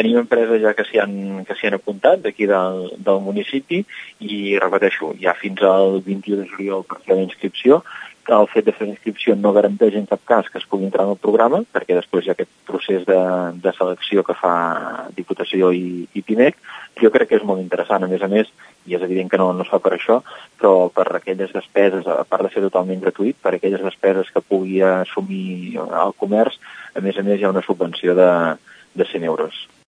Tenim empreses ja que s'hi han apuntat d'aquí del municipi i, repeteixo, ja fins al 21 de juliol per fer la inscripció. El fet de fer la inscripció no garanteix en cap cas que es pugui entrar en el programa, perquè després hi ha aquest procés de selecció que fa Diputació i PIMEC. Jo crec que és molt interessant, a més, i és evident que no es fa per això, però per aquelles despeses, a part de ser totalment gratuït, per aquelles despeses que pugui assumir el comerç, a més hi ha una subvenció de 100 euros.